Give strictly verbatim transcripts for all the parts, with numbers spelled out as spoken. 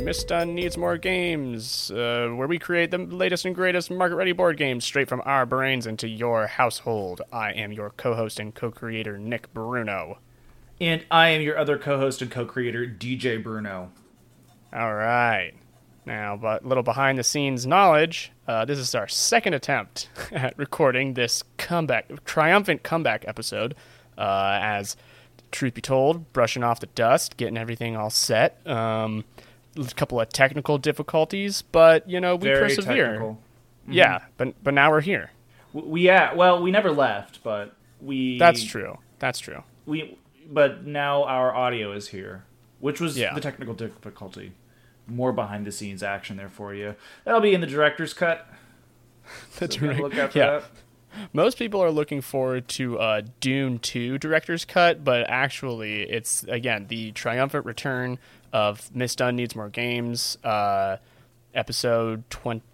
Misdone Needs More Games, uh, where we create the latest and greatest market-ready board games straight from our brains into your household. I am your co-host and co-creator, Nick Bruno. And I am your other co-host and co-creator, D J Bruno. All right. Now, but little behind-the-scenes knowledge, uh, this is our second attempt at recording this comeback, triumphant comeback episode, uh, as... truth be told, brushing off the dust, getting everything all set. Um, a couple of technical difficulties, but, you know, we Very persevere. technical. Mm-hmm. Yeah, but but now we're here. We yeah, well, we never left, but we... That's true. That's true. We But now our audio is here, which was yeah. the technical difficulty. More behind-the-scenes action there for you. That'll be in the director's cut. That's so right. Look out for yeah. that. Most people are looking forward to uh, Dune two Director's Cut, but actually it's, again, the triumphant return of Misdone Needs More Games, uh, episode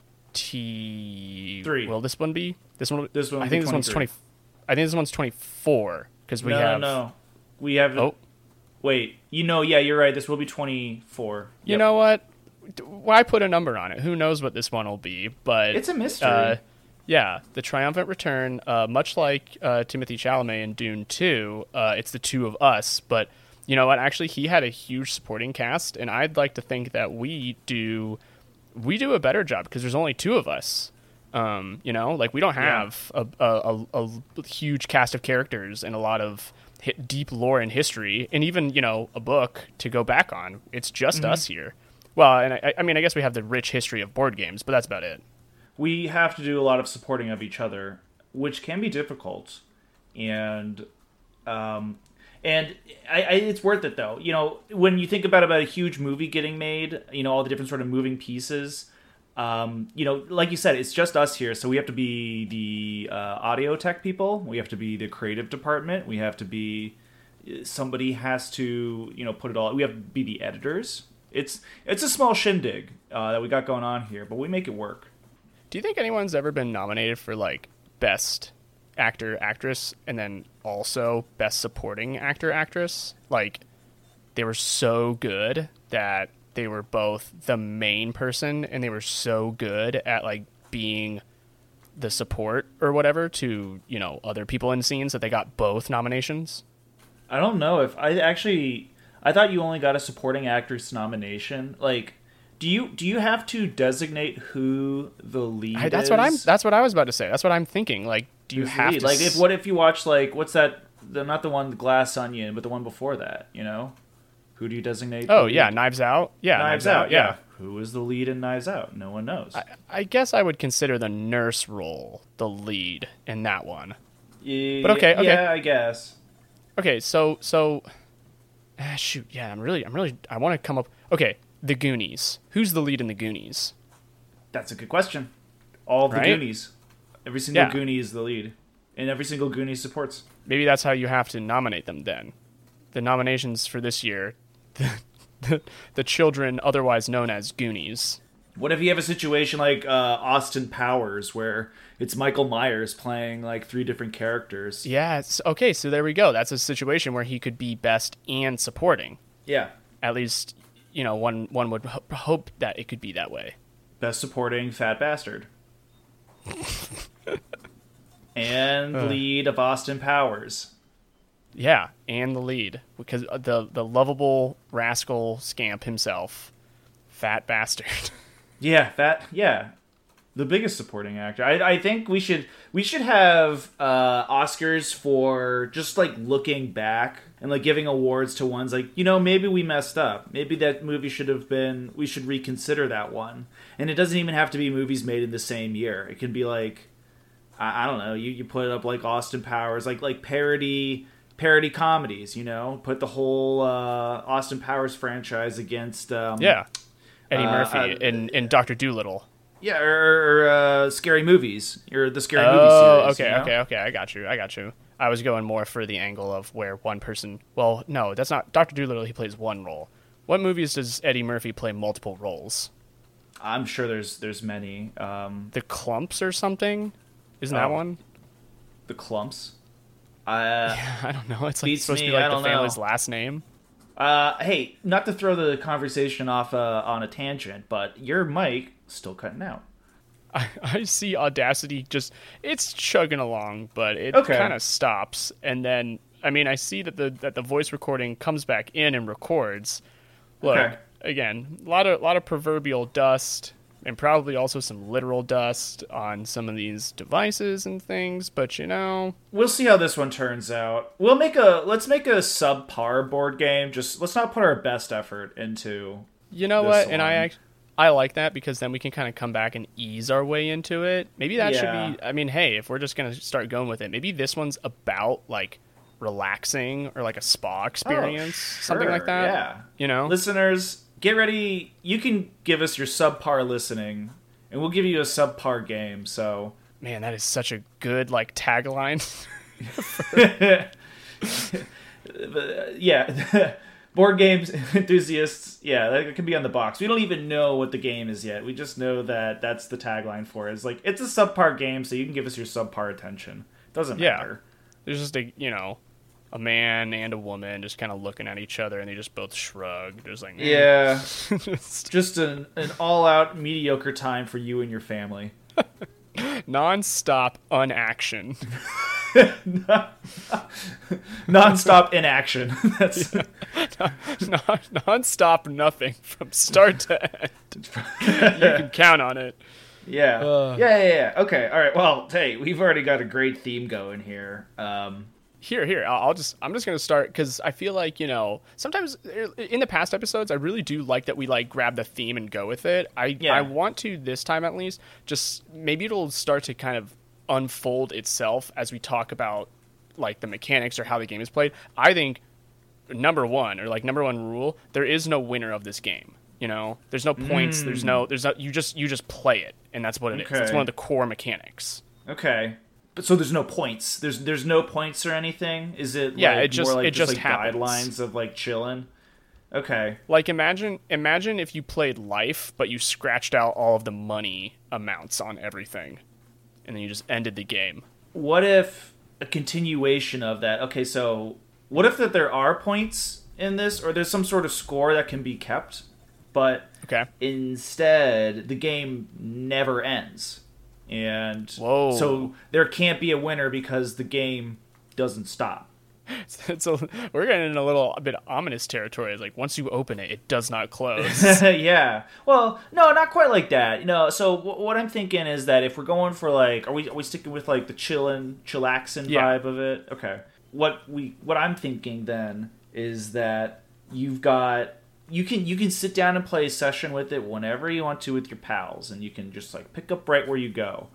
twenty... Three. Will this one be? This one. This one. I think this one's twenty. I think this one's twenty-four because we no, have. No, no, we have. Oh, wait. You know, yeah, you're right. This will be twenty-four. You Yep. know what? Why put a number on it? Who knows what this one will be? But it's a mystery. Uh, Yeah, the triumphant return, uh, much like uh, Timothée Chalamet in Dune two, uh, it's the two of us. But you know what? Actually, he had a huge supporting cast, and I'd like to think that we do we do a better job because there's only two of us. Um, you know, like we don't have yeah. a, a, a, a huge cast of characters and a lot of hi- deep lore and history, and even you know a book to go back on. It's just mm-hmm. us here. Well, and I, I mean, I guess we have the rich history of board games, but that's about it. We have to do a lot of supporting of each other, which can be difficult, and um, and I, I, it's worth it though. You know, when you think about about a huge movie getting made, you know, all the different sort of moving pieces. Um, you know, like you said, it's just us here, so we have to be the uh, audio tech people. We have to be the creative department. We have to be somebody has to you know put it all. We have to be the editors. It's it's a small shindig uh, that we got going on here, but we make it work. Do you think anyone's ever been nominated for, like, Best Actor, Actress, and then also Best Supporting Actor, Actress? Like, they were so good that they were both the main person, and they were so good at, like, being the support or whatever to, you know, other people in scenes that they got both nominations? I don't know if... I actually... I thought you only got a Supporting Actress nomination. Like... Do you do you have to designate who the lead I, that's is? what I'm. That's what I was about to say. That's what I'm thinking. Like, do you Who's have to like if what if you watch like what's that? The not the one the Glass Onion, but the one before that. You know, who do you designate? Oh yeah, Knives Out. Yeah, Knives, Knives Out. Out. Yeah. yeah. Who is the lead in Knives Out? No one knows. I, I guess I would consider the nurse role the lead in that one. Yeah, but okay, okay. Yeah, I guess. Okay, so so, ah, shoot. Yeah, I'm really, I'm really, I want to come up. Okay. The Goonies. Who's the lead in The Goonies? That's a good question. All the right? Goonies. Every single yeah. Goonie is the lead. And every single Goonie supports. Maybe that's how you have to nominate them then. The nominations for this year, the, the, the children otherwise known as Goonies. What if you have a situation like uh, Austin Powers where it's Michael Myers playing like three different characters? Yeah, it's, okay, so there we go. That's a situation where he could be best and supporting. Yeah. At least... You know, one one would ho- hope that it could be that way. Best supporting fat bastard. And uh. lead of Austin Powers. Yeah, and the lead. Because the, the lovable rascal scamp himself. Fat bastard. Yeah, fat, yeah. The biggest supporting actor. I, I think we should we should have uh, Oscars for just like looking back and like giving awards to ones like, you know, maybe we messed up. Maybe that movie should have been, we should reconsider that one. And it doesn't even have to be movies made in the same year. It can be like, I, I don't know, you, you put up like Austin Powers, like like parody parody comedies, you know? Put the whole uh, Austin Powers franchise against... Um, yeah, Eddie Murphy uh, in, in Doctor Dolittle. Yeah, or, or uh, scary movies. Or the scary oh, movie series. okay, you know? okay, okay. I got you. I got you. I was going more for the angle of where one person... Well, no, that's not... Doctor Dolittle, he plays one role. What movies does Eddie Murphy play multiple roles? I'm sure there's there's many. Um, the Clumps or something? Isn't oh, that one? The Clumps? Uh, yeah, I don't know. It's like beats supposed me, to be I like the don't family's know. last name. Uh, hey, not to throw the conversation off uh, on a tangent, but your mic still cutting out. I, I see Audacity just, it's chugging along, but it Okay. kind of stops. And then, I mean, I see that the that the voice recording comes back in and records. Look, Okay. again, a lot of, lot of proverbial dust and probably also some literal dust on some of these devices and things, but you know. We'll see how this one turns out. We'll make a let's make a subpar board game. Just let's not put our best effort into. You know this what? And one. I act- I like that because then we can kind of come back and ease our way into it. Maybe that Yeah. should be, I mean, hey, if we're just going to start going with it, maybe this one's about like relaxing or like a spa experience, something like Sure, that. Yeah. You know? Listeners, get ready. You can give us your subpar listening, and we'll give you a subpar game. So, Man, that is such a good like tagline. yeah, board games enthusiasts. Yeah, that can be on the box. We don't even know what the game is yet. We just know that that's the tagline for it. It's like it's a subpar game, so you can give us your subpar attention. Doesn't Yeah. matter. There's just a, you know, a man and a woman just kind of looking at each other and they just both shrug. Just like, eh. Yeah, Just just an an all out mediocre time for you and your family. non-stop unaction. Non-stop inaction. That's non- non-stop nothing from start to end. You can count on it. yeah. Uh. yeah, yeah, yeah. Okay, all right. Well, hey, we've already got a great theme going here. Um, Here, here. I'll, I'll just. I'm just gonna start because I feel like you know. Sometimes in the past episodes, I really do like that we like grab the theme and go with it. I Yeah. I want to this time at least. Just maybe it'll start to kind of unfold itself as we talk about like the mechanics or how the game is played. I think number one or like number one rule: there is no winner of this game. You know, there's no points. There's no. There's no. You just you just play it, and that's what it is. It's Okay. one of the core mechanics. okay. But so there's no points. There's there's no points or anything. Is it? Yeah, like, it just- more like it just like happens. guidelines of like chilling. Okay. Like imagine imagine if you played Life, but you scratched out all of the money amounts on everything, and then you just ended the game. What if a continuation of that? Okay, so what if that there are points in this, or there's some sort of score that can be kept, but Okay. instead the game never ends, and Whoa. so there can't be a winner because the game doesn't stop. So we're getting in a little a bit ominous territory. It's like once you open it, it does not close. Yeah. Well, no, not quite like that. You know, so w- what I'm thinking is that if we're going for like, are we are we sticking with like the chillin', chillaxin Yeah. vibe of it? Okay. What we what I'm thinking then is that you've got you can you can sit down and play a session with it whenever you want to with your pals, and you can just like pick up right where you go.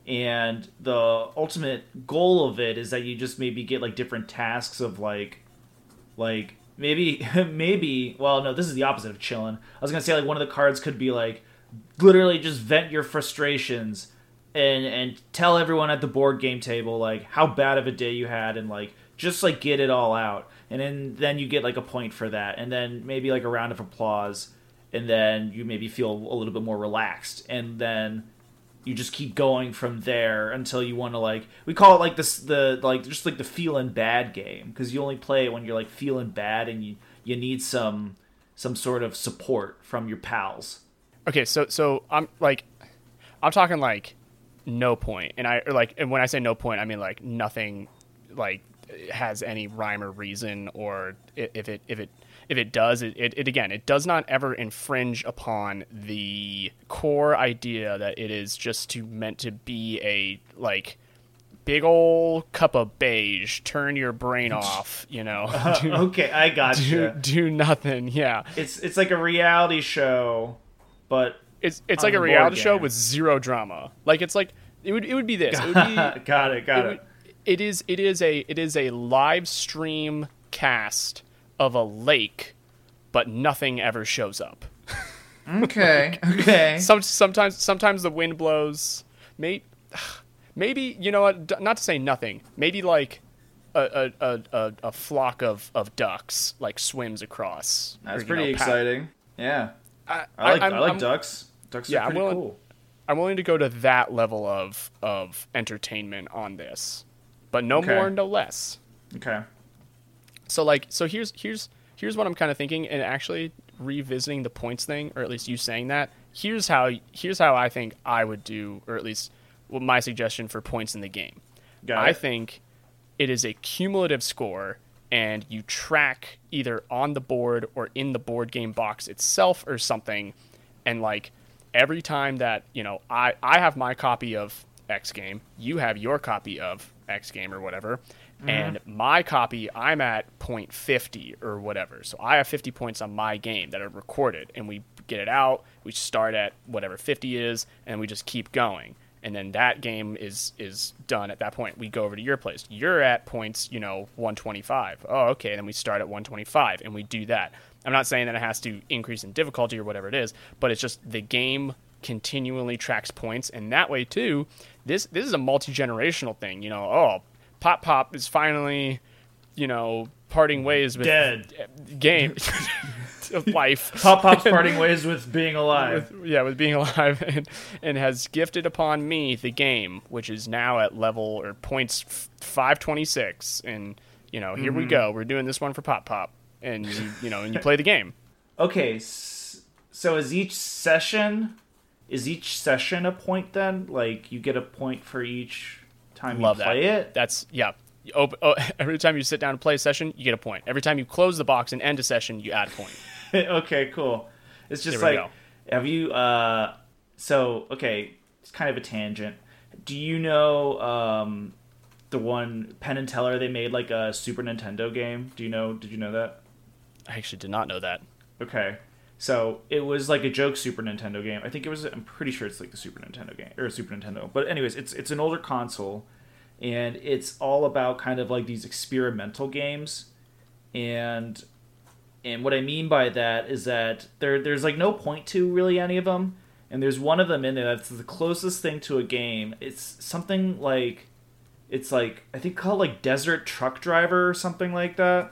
And the ultimate goal of it is that you just maybe get like different tasks of like like maybe maybe well no, this is the opposite of chillin'. I was gonna say like one of the cards could be like literally just vent your frustrations and and tell everyone at the board game table like how bad of a day you had, and like just like get it all out, and then then you get like a point for that, and then maybe like a round of applause, and then you maybe feel a little bit more relaxed, and then you just keep going from there until you want to like we call it like this the like just like the feeling bad game, because you only play it when you're like feeling bad and you you need some some sort of support from your pals. Okay, so so I'm like, I'm talking like no point, and I or like, and when I say no point, I mean like nothing, like has any rhyme or reason, or i- if it if it if it does, it, it, it again, it does not ever infringe upon the core idea that it is just to meant to be a like big old cup of beige, turn your brain off, you know, do, Okay, I got do, you. do nothing, yeah. It's it's like a reality show, but It's it's On like a the board reality show game. with zero drama. Like it's like it would it would be this. It would be got it, got it, it. would- it is it is a it is a live stream cast of a lake, but nothing ever shows up. Okay, okay. Some sometimes sometimes the wind blows. Maybe maybe you know what? D- Not to say nothing. Maybe like a a, a, a, a flock of, of ducks like swims across. That's or, you pretty know, pa- exciting. Yeah, I, I like I'm- I like I'm- ducks. Ducks Yeah, are I'm pretty willing- cool. I'm willing to go to that level of of entertainment on this, but no Okay. more, no less. Okay. So like, so here's here's here's what I'm kind of thinking, and actually revisiting the points thing, or at least you saying that. Here's how here's how I think I would do, or at least well, my suggestion for points in the game. Got I it. think it is a cumulative score, and you track either on the board or in the board game box itself or something, and like every time that, you know, I, I have my copy of X game, you have your copy of X game or whatever, mm-hmm. and my copy, I'm at point fifty or whatever. So I have fifty points on my game that are recorded, and we get it out, we start at whatever fifty is, and we just keep going. And then that game is is done at that point. We go over to your place. You're at points, you know, one twenty-five. Oh, okay. Then we start at one twenty-five, and we do that. I'm not saying that it has to increase in difficulty or whatever it is, but it's just the game continually tracks points, and that way too. This this is a multi-generational thing. You know, oh, Pop Pop is finally, you know, parting ways with dead game of life. Pop Pop's parting ways with being alive. With, yeah, with being alive, and, and has gifted upon me the game, which is now at level or points five twenty-six, and you know, here mm-hmm. we go. We're doing this one for Pop Pop, and you, you know, and you play the game. Okay, so is each session is each session a point then? Like you get a point for each time Love you play that. it? That's yeah. You open, oh, every time you sit down and play a session, you get a point. Every time you close the box and end a session, you add a point. Okay, cool. It's just There we like, go. have you, uh, so, okay, it's kind of a tangent. Do you know, um, the one, Penn and Teller, they made like a Super Nintendo game? Do you know, did you know that? I actually did not know that. Okay. So, it was like a joke Super Nintendo game. I think it was, I'm pretty sure it's like the Super Nintendo game, or Super Nintendo. But anyways, it's it's an older console, and it's all about kind of like these experimental games. And and what I mean by that is that there there's like no point to really any of them. And there's one of them in there that's the closest thing to a game. It's something like, it's like, I think called like Desert Truck Driver or something like that.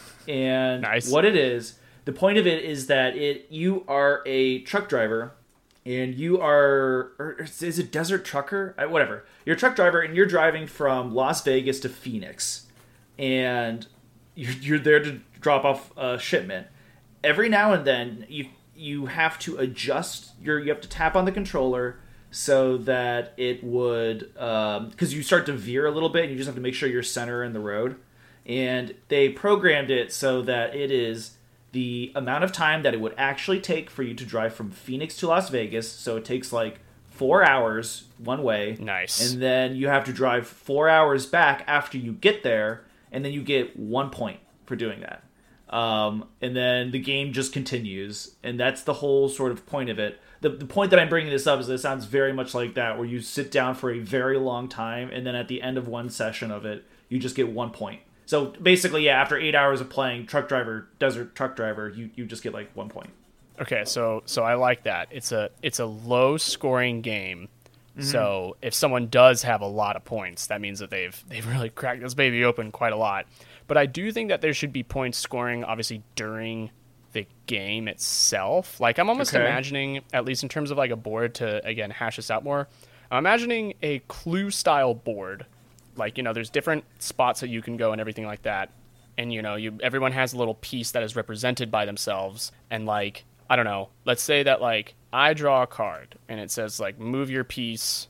And nice. What it is, the point of it is that it you are a truck driver, and you are, or is it Desert Trucker? Whatever. You're a truck driver, and you're driving from Las Vegas to Phoenix, and you're, you're there to drop off a shipment. Every now and then, you you have to adjust your, you have to tap on the controller so that it would, um, because you start to veer a little bit, and you just have to make sure you're center in the road. And they programmed it so that it is the amount of time that it would actually take for you to drive from Phoenix to Las Vegas. So it takes like four hours one way. Nice. And then you have to drive four hours back after you get there, and then you get one point for doing that. Um, and then the game just continues, and that's the whole sort of point of it. The, the point that I'm bringing this up is that it sounds very much like that, where you sit down for a very long time, and then at the end of one session of it, you just get one point. So basically, yeah, after eight hours of playing Truck Driver, Desert Truck Driver, you, you just get like one point. Okay, so so I like that. It's a it's a low scoring game. Mm-hmm. So if someone does have a lot of points, that means that they've they've really cracked this baby open quite a lot. But I do think that there should be points scoring, obviously, during the game itself. Like, I'm almost okay. imagining, at least in terms of like a board, to again hash this out more, I'm imagining a Clue style board. Like, you know, there's different spots that you can go and everything like that. And, you know, you everyone has a little piece that is represented by themselves. And, like, I don't know, let's say that, like, I draw a card and it says, like, move your piece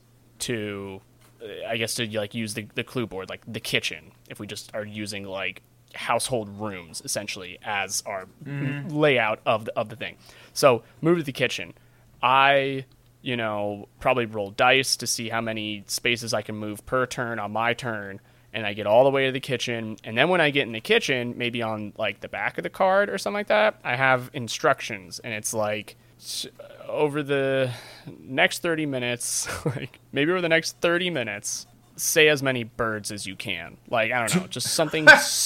to, I guess, to, like, use the, the clue board, like the kitchen, if we just are using, like, household rooms, essentially, as our mm-hmm. layout of the, of the thing. So, move to the kitchen. I... you know, probably roll dice to see how many spaces I can move per turn on my turn, and I get all the way to the kitchen. And then when I get in the kitchen, maybe on, like, the back of the card or something like that, I have instructions, and it's like, over the next thirty minutes, like, maybe over the next thirty minutes, say as many birds as you can. Like, I don't know, just something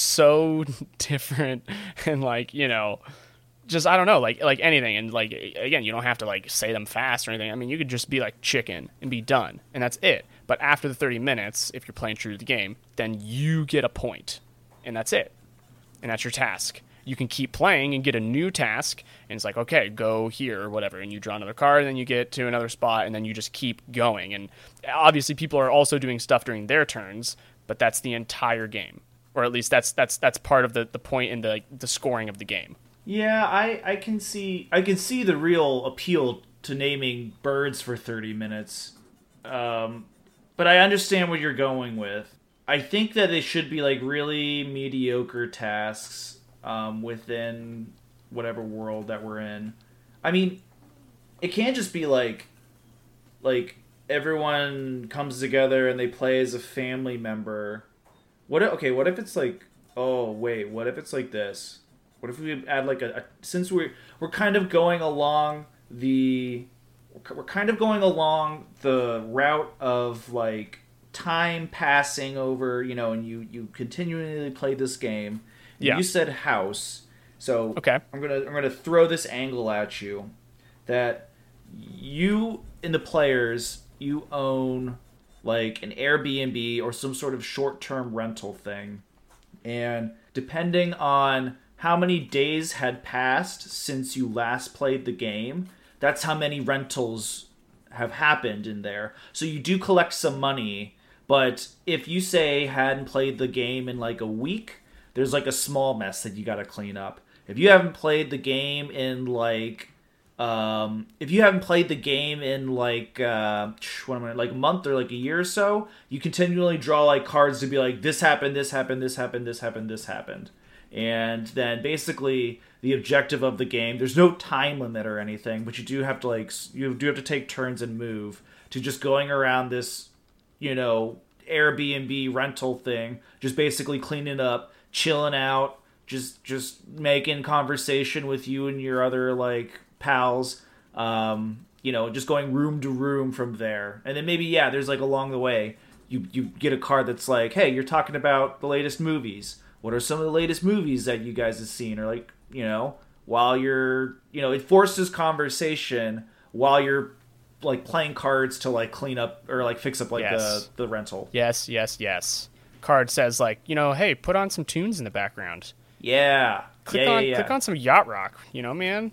so different, and, like, you know... just, I don't know, like like anything. And, like, again, you don't have to, like, say them fast or anything. I mean, you could just be like chicken and be done, and that's it. But after the thirty minutes, if you're playing true to the game, then you get a point, and that's it. And that's your task. You can keep playing and get a new task, and it's like, okay, go here or whatever, and you draw another card, and then you get to another spot, and then you just keep going. And obviously people are also doing stuff during their turns, but that's the entire game. or at least that's that's that's part of the, the point in the like, the scoring of the game. Yeah, I, I can see I can see the real appeal to naming birds for thirty minutes. Um, but I understand what you're going with. I think that it should be like really mediocre tasks um, within whatever world that we're in. I mean, it can't just be like like everyone comes together and they play as a family member. What if, okay, what if it's like, oh wait, what if it's like this? What if we add like a, a since we're we're kind of going along the we're kind of going along the route of like time passing over, you know, and you you continually play this game. Yeah. You said house. So Okay. I'm going to I'm going to throw this angle at you that you in the players, you own like an Airbnb or some sort of short-term rental thing. And depending on how many days had passed since you last played the game, that's how many rentals have happened in there. So you do collect some money, but if you say hadn't played the game in like a week, there's like a small mess that you got to clean up. If you haven't played the game in like um if you haven't played the game in like uh what am I, like a month or like a year or so, you continually draw like cards to be like this happened, this happened, this happened, this happened, this happened. And then basically the objective of the game, there's no time limit or anything, but you do have to like you do have to take turns and move to just going around this, you know, Airbnb rental thing, just basically cleaning up, chilling out, just just making conversation with you and your other like pals, um, you know, just going room to room from there. And then maybe, yeah, there's like along the way, you, you get a card that's like, hey, you're talking about the latest movies. What are some of the latest movies that you guys have seen? Or like, you know, while you're, you know, it forces conversation while you're like playing cards to like clean up or like fix up like Yes. the, the rental. Yes, yes, yes. Card says like, you know, hey, put on some tunes in the background. Yeah. Click yeah, on yeah, yeah. click on some yacht rock, you know, man.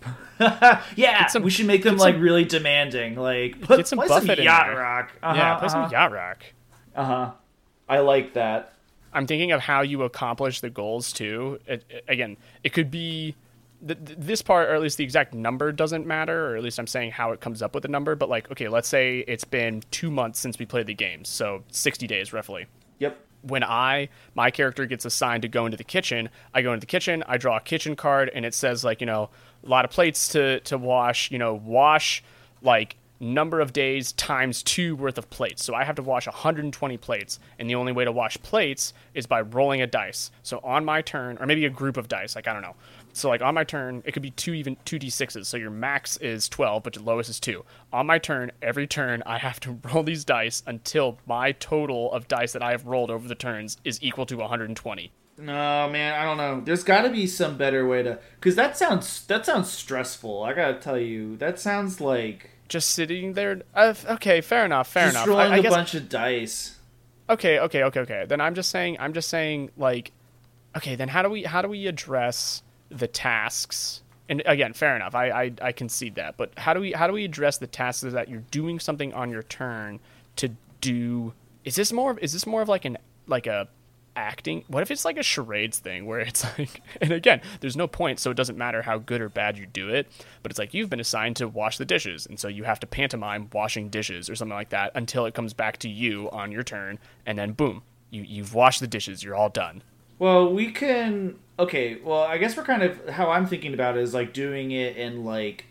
yeah, some- we should make them get like some- really demanding. Like, put, Get some play Buffett some in yacht there. rock. Uh-huh, yeah, play uh-huh. some yacht rock. Uh huh. I like that. I'm thinking of how you accomplish the goals too. It, it- again, it could be th- th- this part, or at least the exact number doesn't matter, or at least I'm saying how it comes up with the number. But like, okay, let's say it's been two months since we played the game, so sixty days roughly. Yep. When I, my character gets assigned to go into the kitchen, I go into the kitchen, I draw a kitchen card, and it says like, you know, a lot of plates to, to wash, you know, wash like number of days times two worth of plates. So I have to wash one hundred twenty plates, and the only way to wash plates is by rolling a dice. So on my turn, or maybe a group of dice, like I don't know. So like on my turn, it could be two even two d sixes. So your max is twelve, but your lowest is two. On my turn, every turn I have to roll these dice until my total of dice that I have rolled over the turns is equal to one hundred twenty. No, man, I don't know. There's got to be some better way to, because that sounds that sounds stressful. I gotta tell you, that sounds like Just sitting there. Uh, okay, fair enough. Fair just enough. rolling I, I a guess, bunch of dice. Okay, okay, okay, okay. Then I'm just saying. I'm just saying. Like, okay. Then how do we how do we address the tasks? And again, fair enough. I, I I concede that. But how do we how do we address the tasks that you're doing something on your turn to do? Is this more? Is this more of like an like a acting? What if it's like a charades thing where it's like, and again, there's no point, so it doesn't matter how good or bad you do it, but it's like you've been assigned to wash the dishes, and so you have to pantomime washing dishes or something like that until it comes back to you on your turn, and then boom, you you've washed the dishes, you're all done. Well, we can. Okay, well, I guess we're kind of how I'm thinking about it is like doing it in like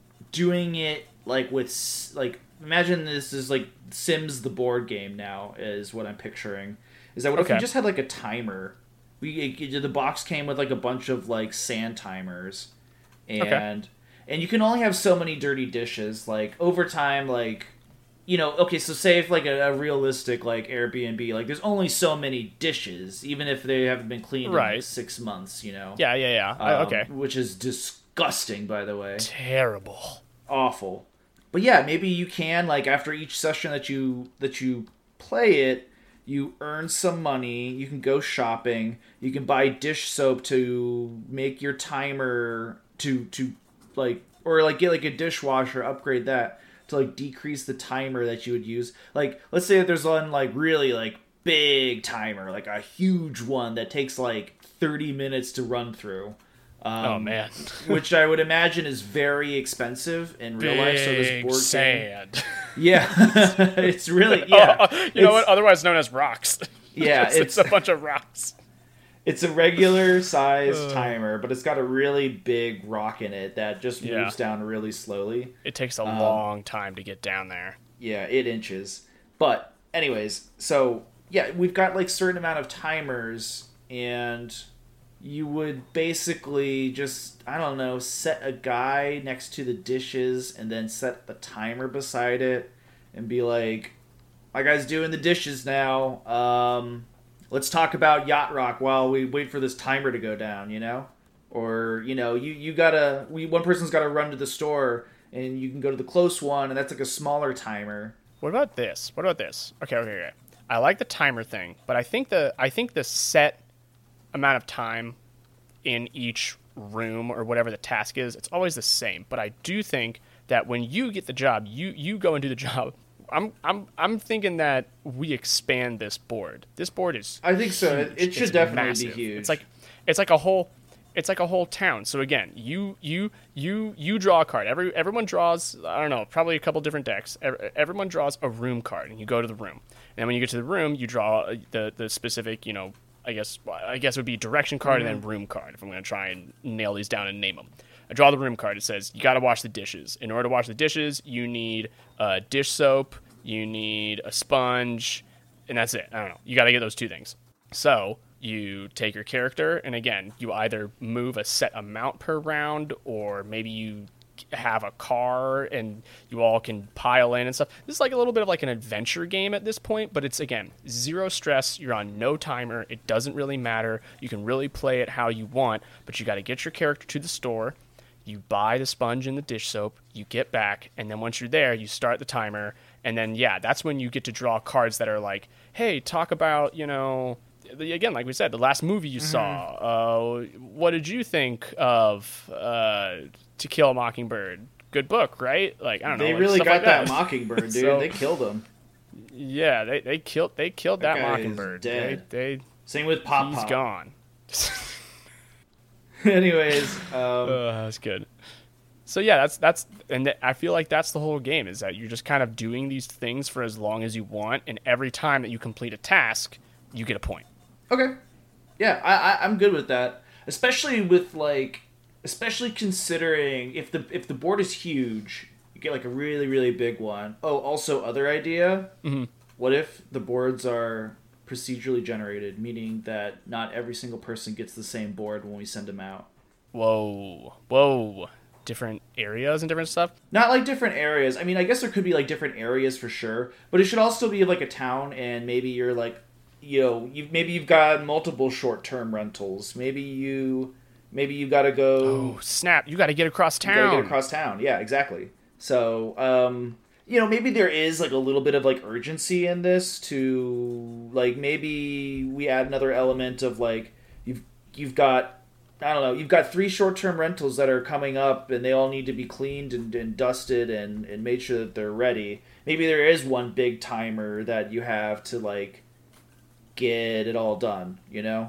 doing it like with s- like imagine this is like Sims the board game now is what I'm picturing. Is that what if Okay. we just had like a timer? We it- the box came with like a bunch of like sand timers, and Okay. and you can only have so many dirty dishes. Like over time, like you know, okay, so say if like a, a realistic like Airbnb, like there's only so many dishes, even if they haven't been cleaned in Right. like six months. You know, Yeah, yeah, yeah. I- Um, okay. which is disgusting, by the way, Terrible. awful. But yeah, maybe you can like after each session that you that you play it. You earn some money, you can go shopping, you can buy dish soap to make your timer to to like or like get like a dishwasher, upgrade that to like decrease the timer that you would use. Like let's say that there's one like really like big timer, like a huge one that takes like thirty minutes to run through. Um, oh man, which I would imagine is very expensive in real big life. So this board sand. game, yeah, it's really yeah. Oh, you know what? Otherwise known as rocks. Yeah, it's, it's, it's a bunch of rocks. It's a regular size uh, timer, but it's got a really big rock in it that just moves yeah. down really slowly. It takes a um, long time to get down there. Yeah, it inches. But anyways, so yeah, we've got like certain amount of timers, and you would basically just, I don't know, set a guy next to the dishes and then set the timer beside it and be like, my guy's doing the dishes now. Um, let's talk about Yacht Rock while we wait for this timer to go down, you know? Or, you know, you, you gotta, we, one person's gotta run to the store and you can go to the close one, and that's like a smaller timer. What about this? What about this? Okay, okay, okay. I like the timer thing, but I think the I think the set amount of time in each room or whatever the task is, it's always the same. But I do think that when you get the job, you you go and do the job. I'm I'm I'm thinking that we expand this board. This board is I think so. Huge. It should it's definitely massive. be huge. It's like it's like a whole it's like a whole town. So again, you you you you draw a card. Every everyone draws, I don't know, probably a couple different decks. Everyone draws a room card, and you go to the room. And then when you get to the room, you draw the the specific, you know, I guess I guess it would be direction card mm-hmm. and then room card if I'm going to try and nail these down and name them. I draw the room card. It says you got to wash the dishes. In order to wash the dishes, you need uh, dish soap, you need a sponge, and that's it. I don't know. You got to get those two things. So you take your character, and again, you either move a set amount per round, or maybe you have a car and you all can pile in and stuff. This is like a little bit of like an adventure game at this point, but it's, again, zero stress. You're on no timer. It doesn't really matter. You can really play it how you want, but you got to get your character to the store. You buy the sponge and the dish soap, you get back, and then once you're there, you start the timer, and then, yeah, that's when you get to draw cards that are like, hey, talk about, you know, again, like we said, the last movie you mm-hmm. saw. Uh, what did you think of uh, To Kill a Mockingbird? Good book, right? Like, I don't know. They like, really got like that. that Mockingbird, dude. so, they killed him. Yeah, they they killed they killed that, that Mockingbird. Dead. They, they Same with Pop He's Pop. gone. Anyways, um, uh, that's good. So yeah, that's that's, and th- I feel like that's the whole game, is that you're just kind of doing these things for as long as you want, and every time that you complete a task, you get a point. Okay, yeah, I, I I'm good with that, especially with like, especially considering if the if the board is huge, you get like a really really big one. Oh, also other idea. Mm-hmm. What if the boards are procedurally generated, meaning that not every single person gets the same board when we send them out? Whoa, whoa. Different areas and different stuff? Not like different areas. I mean, I guess there could be like different areas for sure, but it should also be like a town, and maybe you're like, you know, you maybe you've got multiple short-term rentals. Maybe you, maybe you got to go. Oh snap! You got to get across town. You got to get across town. Yeah, exactly. So, um, you know, maybe there is like a little bit of like urgency in this to like maybe we add another element of like you've you've got. I don't know, you've got three short-term rentals that are coming up, and they all need to be cleaned and, and dusted and, and made sure that they're ready. Maybe there is one big timer that you have to, like, get it all done, you know?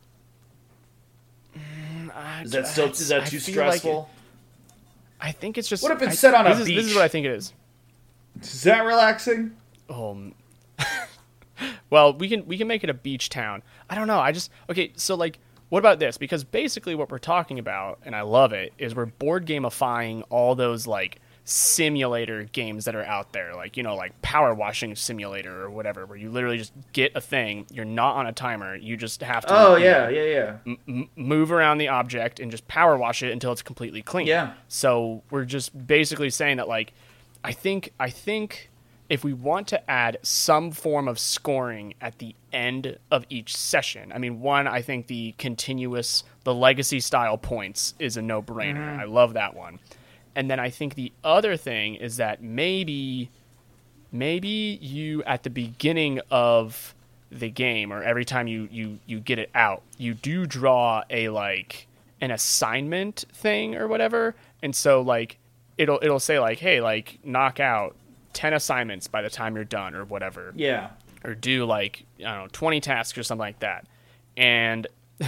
Mm, I, is that still is that too stressful? Like it, I think it's just... What if it's I, set on a this beach? Is, this is what I think it is. Is that relaxing? Um... well, we can we can make it a beach town. I don't know, I just... Okay, so, like... What about this? Because basically what we're talking about, and I love it, is we're board gamifying all those, like, simulator games that are out there. Like, you know, like Power Washing Simulator or whatever, where you literally just get a thing. You're not on a timer. You just have to oh, yeah, know, yeah, yeah. M- move around the object and just power wash it until it's completely clean. Yeah. So we're just basically saying that, like, I think I think... if we want to add some form of scoring at the end of each session, I mean, one, I think the continuous, the legacy style points is a no-brainer. Mm-hmm. I love that one. And then I think the other thing is that maybe, maybe you, at the beginning of the game, or every time you, you, you get it out, you do draw a, like, an assignment thing or whatever. And so, like, it'll, it'll say, like, hey, like, knock out ten assignments by the time you're done or whatever. Yeah. or do like I don't know twenty tasks or something like that. And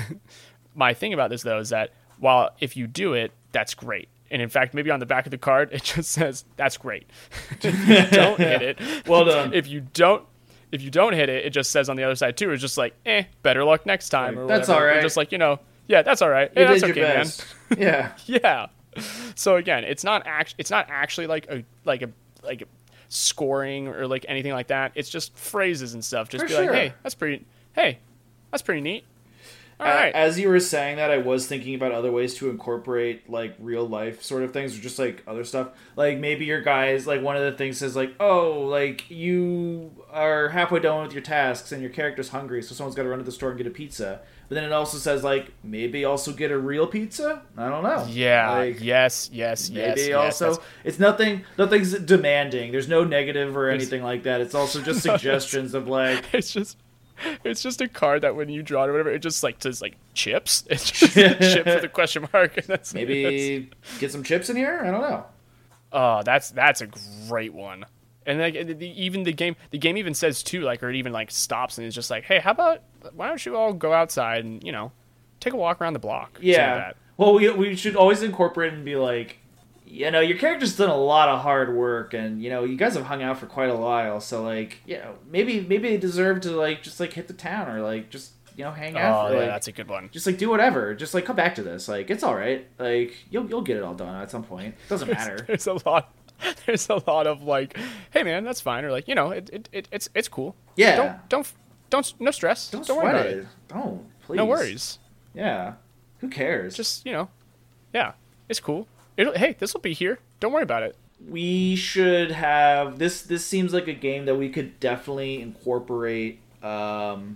my thing about this though is that while if you do it, that's great. And in fact, maybe on the back of the card it just says that's great. If you don't hit it, well done. If you don't, if you don't hit it, it just says on the other side too. It's just like, eh, better luck next time. Or that's whatever. all right. Or just like you know, yeah, that's all right. Hey, you that's did okay, your man. best. Yeah, yeah. So again, it's not act- It's not actually like a like a like a scoring or like anything like that. It's just phrases and stuff. Just For be sure. like, hey, that's pretty. Hey, that's pretty neat. All right. As you were saying that, I was thinking about other ways to incorporate like real life sort of things, or just like other stuff. Like maybe your guys, like one of the things says like, oh, like you are halfway done with your tasks and your character's hungry, so someone's got to run to the store and get a pizza. But then it also says like maybe also get a real pizza. I don't know. Yeah. Like, yes. Yes. Yes. maybe yes, also that's- it's nothing. Nothing's demanding. There's no negative or There's- anything like that. It's also just No, suggestions of like. It's just. It's just a card that when you draw it or whatever, it just like says like chips. It's just a chip with a question mark. And that's Maybe that's, get some chips in here. I don't know. oh, that's that's a great one. And like the, even the game, the game even says too, like, or it even like stops and is just like, hey, how about why don't you all go outside and you know take a walk around the block? Yeah. Something like that. Well, we we should always incorporate and be like, you know, your character's done a lot of hard work, and you know, you guys have hung out for quite a while. So like, you know, maybe maybe they deserve to like just like hit the town or like just you know hang out. Oh, for, yeah, like, that's a good one. Just like do whatever. Just like come back to this. Like it's all right. Like you'll you'll get it all done at some point. It doesn't matter. There's a lot. There's a lot of like, hey man, that's fine, or like, you know, it, it, it it's it's cool. Yeah. Don't don't don't no stress. Don't, Don't, sweat worry about it. it. Don't please. No worries. Yeah. Who cares? Just you know, yeah, it's cool. It'll, hey, this will be here. Don't worry about it. We should have this. This seems like a game that we could definitely incorporate um,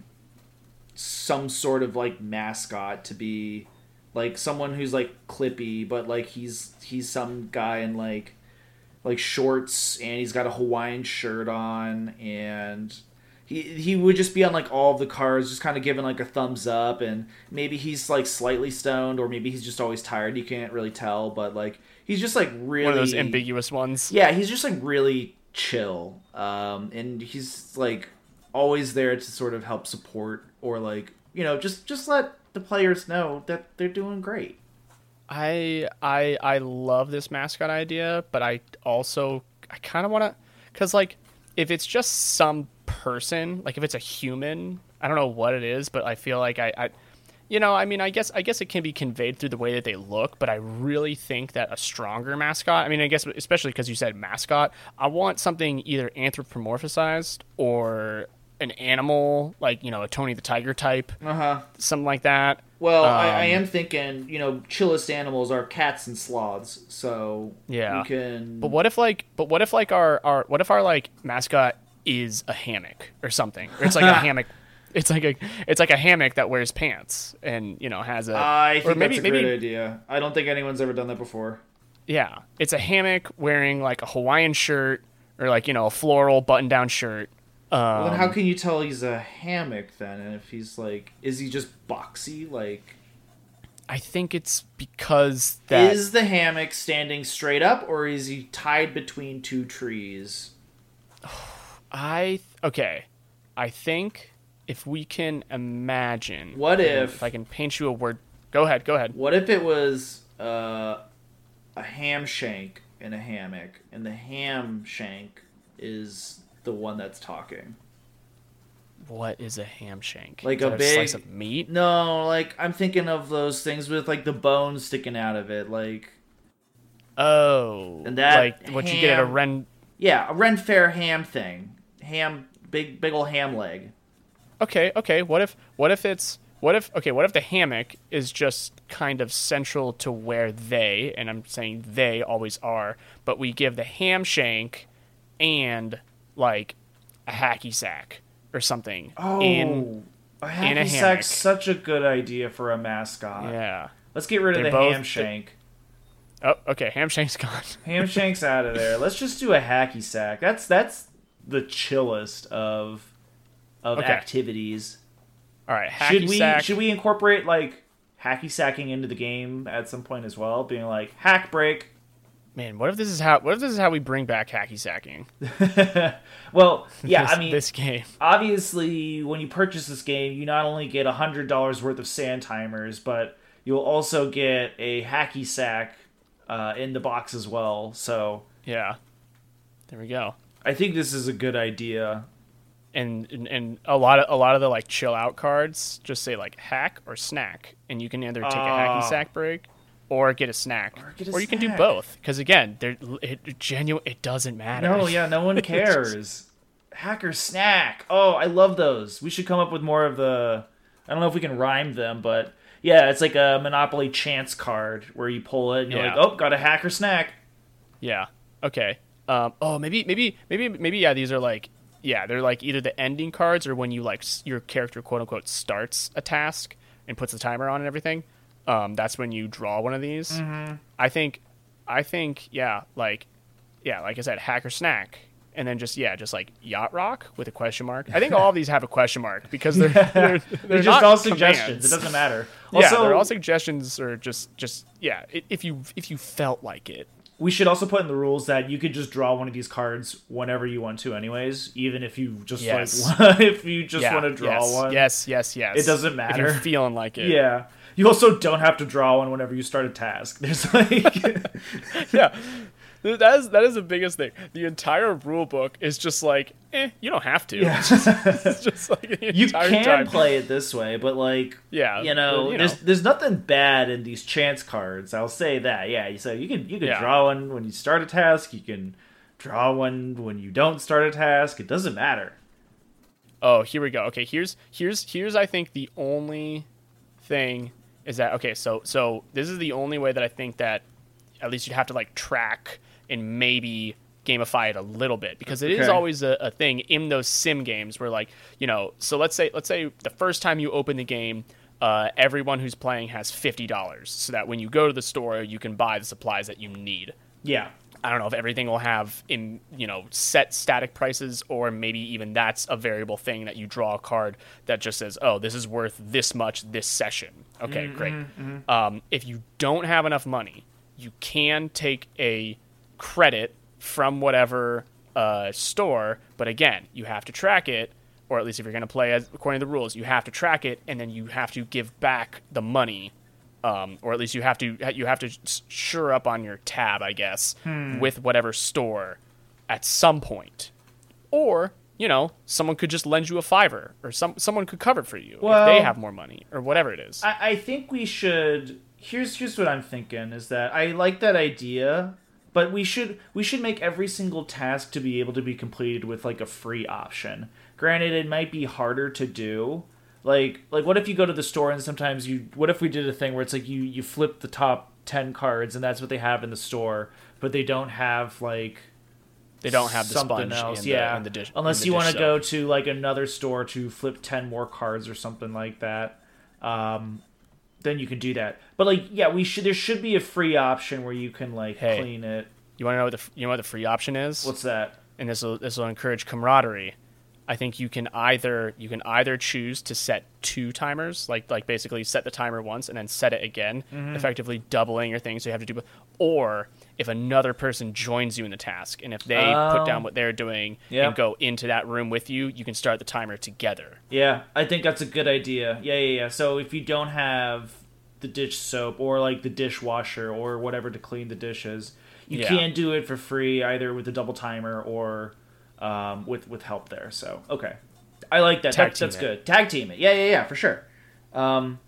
some sort of like mascot to be like someone who's like Clippy, but like he's he's some guy in like like shorts and he's got a Hawaiian shirt on and he he would just be on like all of the cards, just kind of giving like a thumbs up, and maybe he's like slightly stoned or maybe he's just always tired. You can't really tell, but like he's just like really One of those ambiguous ones. Yeah, he's just like really chill, um, and he's like always there to sort of help support or like you know just just let the players know that they're doing great. I I I love this mascot idea, but I also I kind of want to, because like if it's just some person, like if it's a human, I don't know what it is, but I feel like I, I you know, I mean, I guess I guess it can be conveyed through the way that they look, but I really think that a stronger mascot, I mean, I guess especially because you said mascot, I want something either anthropomorphized or an animal, like, you know, a Tony the Tiger type, Uh-huh. something like that. Well, Um, I, I am thinking, you know, chillest animals are cats and sloths, so Yeah. we can... But what if like, but what if like our, our what if our like mascot is a hammock or something? Or it's like a hammock. It's like a it's like a hammock that wears pants and you know has a. I think or maybe, that's a maybe, great idea. I don't think anyone's ever done that before. Yeah, it's a hammock wearing like a Hawaiian shirt or like you know a floral button-down shirt. Um, Well, then how can you tell he's a hammock then? And if he's like, is he just boxy? Like, I think it's because that is the hammock standing straight up, or is he tied between two trees? I okay. I think if we can imagine, What and if- if I can paint you a word? Go ahead. Go ahead. What if it was uh, a ham shank in a hammock, and the ham shank is the one that's talking? What is a ham shank? Like Is a that big slice of meat. No, like I'm thinking of those things with like the bones sticking out of it, like Oh, And that like what you get at a ham- Ren. yeah, a Ren Fair ham thing, ham, big big old ham leg. Okay, okay. What if what if it's what if okay? What if the hammock is just kind of central to where they, and I'm saying they always are, but we give the ham shank and like a hacky sack or something Oh, in a in a hacky hammock. sack's such a good idea for a mascot. yeah. Let's get rid of They're the both- ham shank. Oh, okay. Ham shank's gone. Ham shank's out of there. Let's just do a hacky sack. That's that's the chillest of of Okay. activities. All right. Hacky Should we sack. should we incorporate like hacky sacking into the game at some point as well? Being like hack break, Man, what if this is how what if this is how we bring back hacky sacking? Well, yeah, this, I mean, this game. Obviously, when you purchase this game, you not only get a hundred dollars worth of sand timers, but you'll also get a hacky sack uh, in the box as well. So yeah, there we go. I think this is a good idea. And, and and a lot of a lot of the like chill out cards just say like hack or snack, and you can either take uh, a hacky sack break or get a snack, or, get a or you snack. can do both. Because again, they're it genuine. It doesn't matter. No, yeah, no one cares. Hacker snack. Oh, I love those. We should come up with more of the. I don't know if we can rhyme them, but yeah, it's like a Monopoly chance card where you pull it and you're yeah. like, oh, got a hacker snack. Yeah. Okay. Um. Oh, maybe maybe maybe maybe yeah. These are like. Yeah, they're like either the ending cards or when you like your character quote unquote starts a task and puts the timer on and everything. Um, that's when you draw one of these. Mm-hmm. I think, I think, yeah, like, yeah, like I said, hack or snack, and then just yeah, just like yacht rock with a question mark. I think all of these have a question mark because they're they're, they're, they're just not all commands. suggestions. It doesn't matter. Also, Also, yeah, they're all suggestions or just just yeah, if you if you felt like it. We should also put in the rules that you could just draw one of these cards whenever you want to, anyways. Even if you just yes. like, if you just yeah, want to draw yes, one. Yes, yes, yes. It doesn't matter. If you're feeling like it. Yeah. You also don't have to draw one whenever you start a task. There's like, yeah, that is that is the biggest thing. The entire rule book is just like, eh, you don't have to. Yeah. It's just, it's just like the you entire can time. play it this way, but like, yeah, you know, but, you there's know. there's nothing bad in these chance cards. I'll say that. Yeah, so you can you can Yeah. draw one when you start a task. You can draw one when you don't start a task. It doesn't matter. Oh, here we go. Okay, here's here's here's I think the only thing is that okay. So so this is the only way that I think that at least you'd have to like track and maybe gamify it a little bit, because it is Okay. always a, a thing in those sim games where like, you know, so let's say let's say the first time you open the game, uh, everyone who's playing has fifty dollars, so that when you go to the store you can buy the supplies that you need. Yeah. I don't know if everything will have in, you know, set static prices, or maybe even that's a variable thing that you draw a card that just says, oh, this is worth this much this session. Okay, Mm-hmm, great. mm-hmm. Um, if you don't have enough money, you can take a credit from whatever uh, store, but again, you have to track it, or at least if you're going to play as, according to the rules, you have to track it, and then you have to give back the money, um, or at least you have to you have to sure up on your tab, I guess, Hmm. with whatever store at some point, or you know, someone could just lend you a fiver, or some someone could cover it for you Well, if they have more money, or whatever it is. I, I think we should. Here's here's what I'm thinking is that I like that idea, but we should we should make every single task to be able to be completed with like a free option. Granted, it might be harder to do. Like like what if you go to the store and sometimes you what if we did a thing where it's like you you flip the top ten cards and that's what they have in the store, but they don't have like They don't have the something sponge else, in yeah. the, in the dish. Unless in you the want dish to go soap. to like another store to flip ten more cards or something like that. Um, then you can do that. But like, yeah, we should. There should be a free option where you can like Hey. clean it. You want to know what the you know what the free option is? What's that? And this will this will encourage camaraderie. I think you can either you can either choose to set two timers, like like basically set the timer once and then set it again, Mm-hmm. effectively doubling your thing, so you have to do both. Or if another person joins you in the task, and if they Oh. put down what they're doing Yeah. and go into that room with you, you can start the timer together. Yeah, I think that's a good idea. Yeah, yeah, yeah. So if you don't have the dish soap or like the dishwasher or whatever to clean the dishes, you Yeah. can do it for free either with the double timer or um, with with help there. So okay, I like that. Tag that that's team it. good. Tag team it. Yeah, yeah, yeah, for sure. Um,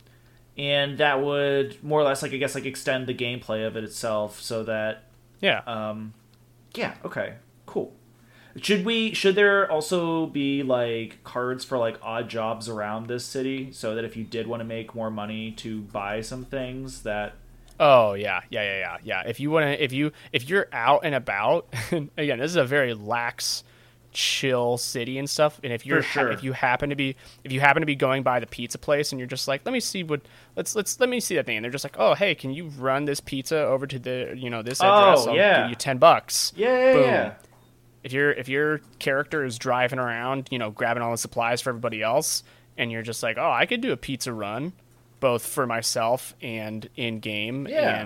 and that would more or less like I guess like extend the gameplay of it itself so that Yeah. um, yeah, okay, cool. Should we? Should there also be like cards for like odd jobs around this city, so that if you did want to make more money to buy some things, that Oh yeah, yeah, yeah, yeah, yeah. If you want to, if you if you're out and about, and again, this is a very lax, chill city and stuff. And if you're For sure. if you happen to be if you happen to be going by the pizza place and you're just like, let me see what let's let's let me see that thing, and they're just like, oh hey, can you run this pizza over to the you know this address? Oh, I'll yeah. give you ten bucks. yeah, yeah, Boom. yeah. If your if your character is driving around, you know, grabbing all the supplies for everybody else, and you're just like, oh, I could do a pizza run, both for myself and in game, Yeah. and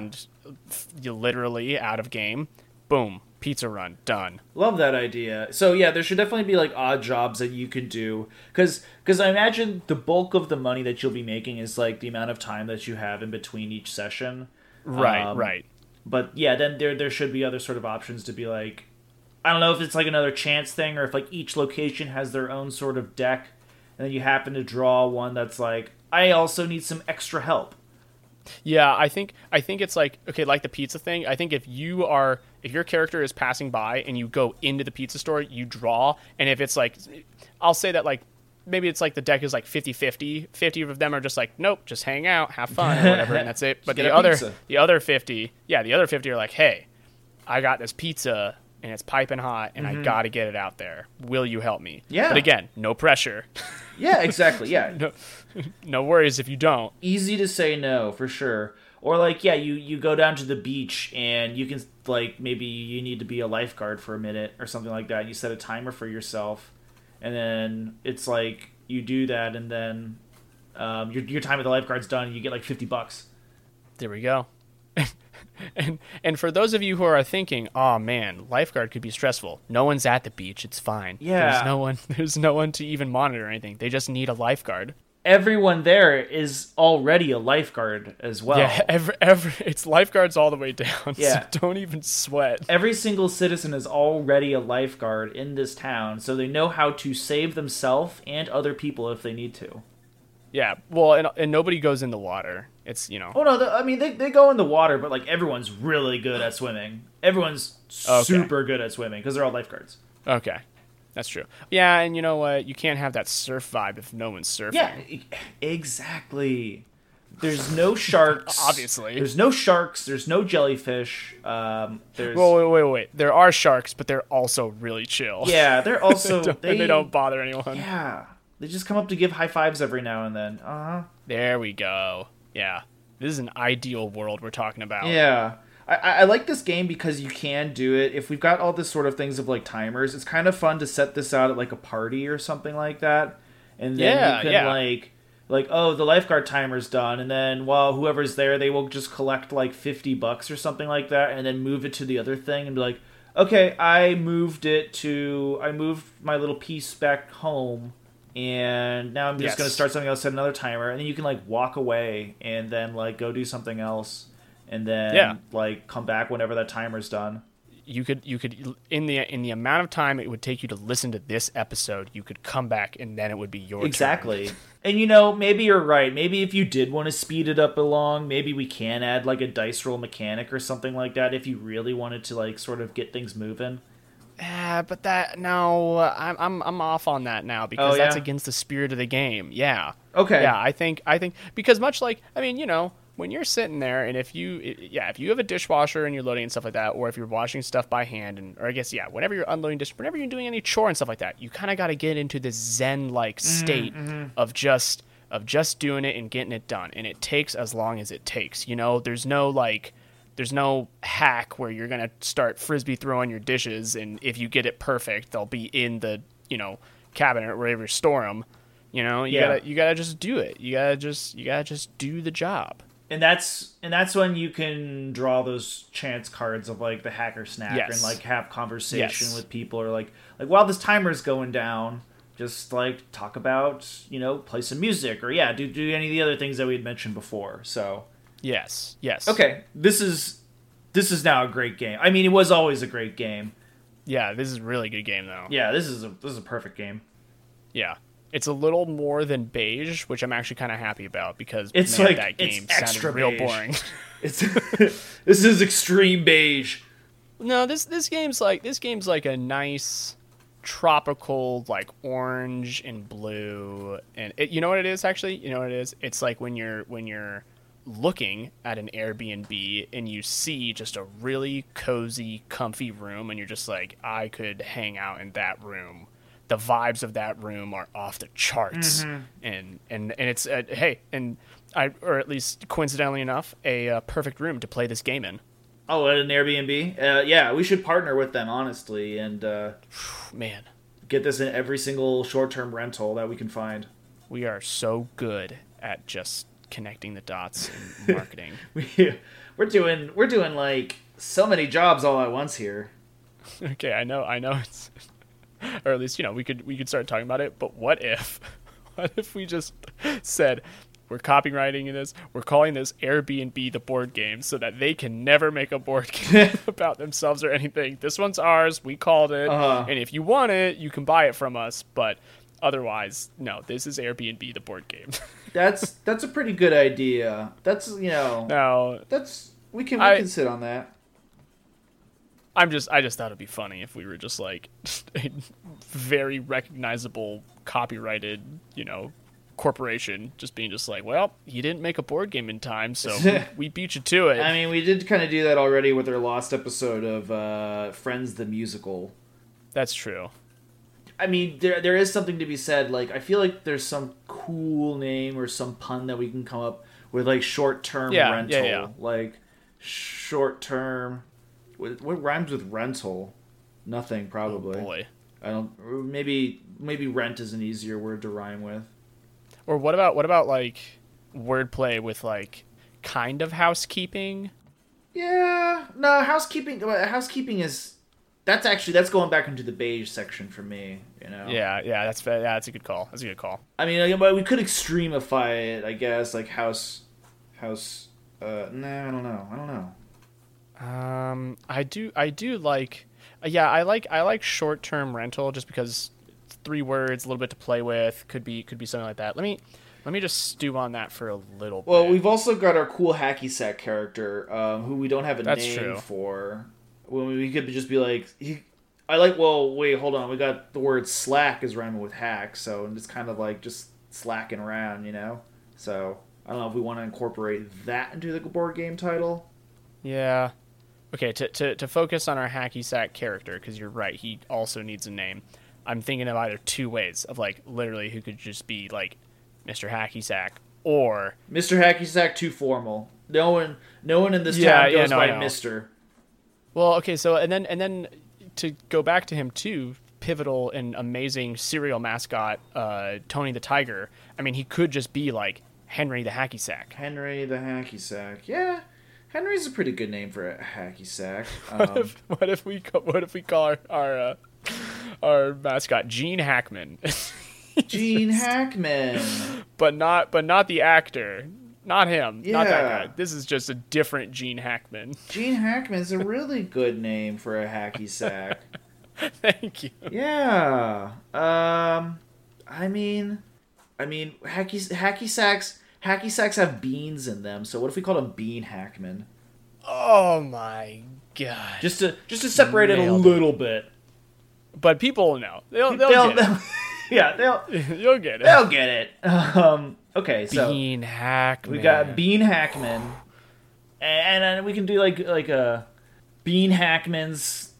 you literally out of game, boom, pizza run, done. Love that idea. So yeah, there should definitely be like odd jobs that you could do, because because I imagine the bulk of the money that you'll be making is like the amount of time that you have in between each session. Right, um, right. But yeah, then there there should be other sort of options to be like, I don't know if it's like another chance thing, or if like each location has their own sort of deck, and then you happen to draw one that's like, I also need some extra help. Yeah, I think I think it's like, okay, like the pizza thing. I think if you are if your character is passing by and you go into the pizza store, you draw, and if it's like, I'll say that like maybe it's like the deck is like fifty-fifty. fifty of them are just like, nope, just hang out, have fun, or whatever, and that's it. But Get the a other pizza. the other fifty, yeah, the other fifty are like, hey, I got this pizza and it's piping hot and mm-hmm. I got to get it out there. Will you help me? Yeah. But again, no pressure. Yeah, exactly. Yeah. no, no worries if you don't. Easy to say no, for sure. Or like, yeah, you, you go down to the beach and you can, like, maybe you need to be a lifeguard for a minute or something like that. You set a timer for yourself, and then it's like you do that, and then um, your your time at the lifeguard's done, and you get like fifty bucks. There we go. and and for those of you who are thinking, oh man, lifeguard could be stressful. No one's at the beach. It's fine. Yeah. There's no one. There's no one to even monitor anything. They just need a lifeguard. Everyone there is already a lifeguard as well. Yeah, every, every, it's lifeguards all the way down, yeah. So don't even sweat. Every single citizen is already a lifeguard in this town, so they know how to save themselves and other people if they need to. Yeah, well, and, and nobody goes in the water. It's, you know. Oh, no, the, I mean, they, they go in the water, but, like, everyone's really good at swimming. Everyone's okay. super good at swimming, because they're all lifeguards. Okay. That's true. Yeah, and you know what? You can't have that surf vibe if no one's surfing. Yeah, exactly. There's no sharks. Obviously. There's no sharks. There's no jellyfish. Um, there's... Whoa, wait, wait, wait. There are sharks, but they're also really chill. Yeah, they're also... they, don't, they, they don't bother anyone. Yeah. They just come up to give high fives every now and then. Uh-huh. There we go. Yeah. This is an ideal world we're talking about. Yeah. I, I like this game because you can do it. If we've got all this sort of things of like timers, it's kind of fun to set this out at like a party or something like that. And then yeah, you can yeah. like, like, oh, the lifeguard timer's done. And then while whoever's there, they will just collect like fifty bucks or something like that. And then move it to the other thing and be like, okay, I moved it to, I moved my little piece back home. And now I'm just yes. going to start something else, set another timer. And then you can like walk away and then like go do something else. And then, yeah. like, come back whenever that timer's done. You could, you could, in the in the amount of time it would take you to listen to this episode, you could come back and then it would be your exactly. turn. And you know, maybe you're right. Maybe if you did want to speed it up along, maybe we can add like a dice roll mechanic or something like that. If you really wanted to, like, sort of get things moving. Yeah, but that no, I'm I'm I'm off on that now because oh, yeah? that's against the spirit of the game. Yeah. Okay. Yeah, I think I think because much like I mean, you know. When you're sitting there, and if you, yeah, if you have a dishwasher and you're loading and stuff like that, or if you're washing stuff by hand, and or I guess, yeah, whenever you're unloading dish, whenever you're doing any chore and stuff like that, you kind of got to get into this zen-like state mm-hmm. of just of just doing it and getting it done, and it takes as long as it takes. You know, there's no like, there's no hack where you're gonna start frisbee throwing your dishes, and if you get it perfect, they'll be in the you know cabinet or wherever you store them. You know, you yeah. gotta you gotta just do it. You gotta just you gotta just do the job. And that's and that's when you can draw those chance cards of like the hacker snack yes. and like have conversation yes. with people, or like like while this timer's going down, just like talk about, you know, play some music, or yeah, do do any of the other things that we had mentioned before. So yes, yes. Okay, this is this is now a great game. I mean, it was always a great game. Yeah, this is a really good game though. Yeah, this is a this is a perfect game. Yeah. It's a little more than beige, which I'm actually kind of happy about because it's man, like that game it's extra sounded real beige. boring. It's this is extreme beige. No, this this game's like this game's like a nice tropical like orange and blue, and it, you know what it is actually. You know what it is. It's like when you're when you're looking at an Airbnb and you see just a really cozy, comfy room, and you're just like, I could hang out in that room. The vibes of that room are off the charts, mm-hmm. and and and it's uh, hey, and I or at least coincidentally enough, a uh, perfect room to play this game in. Oh, at an Airbnb? Uh, yeah, we should partner with them honestly, and uh, man, get this in every single short-term rental that we can find. We are so good at just connecting the dots in marketing. we, we're doing we're doing like so many jobs all at once here. Okay, I know, I know it's, or at least you know we could we could start talking about it. But what if, what if we just said we're copywriting this, we're calling this Airbnb the board game, so that they can never make a board game about themselves or anything. This one's ours. We called it, uh-huh. and if you want it, you can buy it from us. But otherwise, no, this is Airbnb the board game. that's that's a pretty good idea. That's you know. Now that's we can we I, can sit on that. I'm just I just thought it'd be funny if we were just like a very recognizable copyrighted, you know, corporation just being just like, well, you didn't make a board game in time, so we, we beat you to it. I mean, we did kind of do that already with our lost episode of uh, Friends the Musical. That's true. I mean, there there is something to be said. Like, I feel like there's some cool name or some pun that we can come up with, like short term yeah, rental, yeah, yeah. like short term. What, what rhymes with rental? Nothing, probably. Oh boy. I don't. Maybe maybe rent is an easier word to rhyme with. Or what about what about like wordplay with like kind of housekeeping? Yeah, no, housekeeping. Housekeeping is that's actually that's going back into the beige section for me. You know. Yeah, yeah, that's yeah, that's a good call. That's a good call. I mean, like, but we could extremify it, I guess, like house, house. Uh, nah, I don't know. I don't know. Um, I do, I do like, uh, yeah, I like, I like short-term rental just because it's three words, a little bit to play with, could be, could be something like that. Let me, let me just stew on that for a little Well, bit. we've also got our cool hacky sack character, um, who we don't have a That's name true. for. Well, we could just be like, he. I like. Well, wait, hold on. We got the word slack is rhyming with hack, so it's kind of like just slacking around, you know. So I don't know if we want to incorporate that into the board game title. Yeah. Okay, to, to, to focus on our hacky sack character, because you're right, he also needs a name. I'm thinking of either two ways of like literally who could just be like Mister Hacky Sack or Mister Hacky Sack too formal. No one, no one in this Yeah, town yeah, goes no, by I know. Mister. Well, okay, so and then and then to go back to him too, pivotal and amazing serial mascot, uh, Tony the Tiger. I mean, he could just be like Henry the Hacky Sack. Henry the Hacky Sack. Yeah, Henry's a pretty good name for a hacky sack. What Um, if what if we ca- what if we call our our, uh, our mascot Gene Hackman, Gene Hackman. but not but not the actor, not him, not that Yeah. guy. This is just a different Gene Hackman. Gene Hackman's a really good name for a hacky sack. Thank you. Yeah. Um. I mean, I mean, hacky hacky sacks. Hacky sacks have beans in them. So what if we called him Bean Hackman? Oh my god! Just to just to separate it a Nailed it. little bit. But people know they'll they'll, They'll, get they'll- yeah, they'll it. You'll get it. they'll get it. Um. Okay. So Bean Hackman. we got Bean Hackman, and, and then we can do like like a Bean Hackman's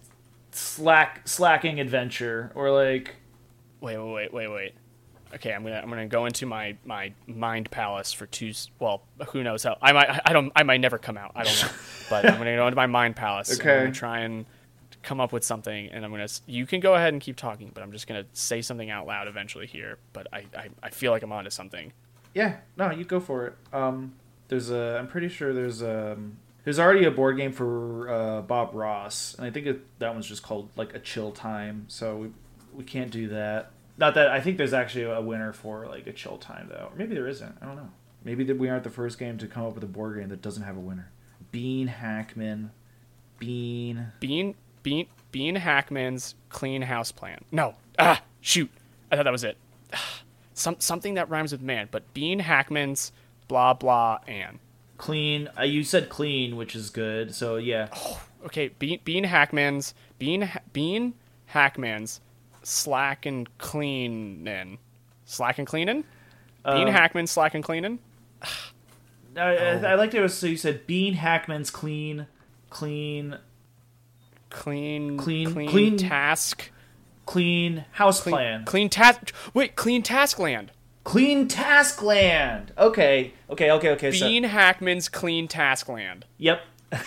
slack slacking adventure, or like Wait, wait, wait, wait, wait. Okay, I'm gonna I'm gonna go into my, my mind palace for two. s- Well, who knows how? I might I don't I might never come out. I don't know. But I'm gonna go into my mind palace. and Okay. I'm gonna try and come up with something, and I'm gonna. s- You can go ahead and keep talking, but I'm just gonna say something out loud eventually here. But I I, I feel like I'm onto something. yeah, no, you go for it. Um, there's a I'm pretty sure there's um there's already a board game for uh, Bob Ross, and I think it, that one's just called like a Chill Time. So we we can't do that. Not that I think there's actually a winner for like a Chill Time though, or maybe there isn't. I don't know. Maybe that we aren't the first game to come up with a board game that doesn't have a winner. Bean Hackman, Bean. Bean Bean Bean Hackman's clean house plan. No. Ah, shoot. I thought that was it. Some something that rhymes with man, but Bean Hackman's blah blah and. Clean. Uh, you said clean, which is good. So yeah. Okay, Bean Bean Hackman's Bean Ha- Bean Hackman's slack and cleanin'. Slack and cleanin'? Bean Um, Hackman slack and cleanin'? I, I, I liked it. Was, so you said Bean Hackman's clean, clean, Clean Clean- clean, clean- task clean house clean, plan. Clean task Wait, clean taskland. Clean Taskland. Okay. Okay. Okay. Okay. Bean So, Hackman's clean taskland. yep.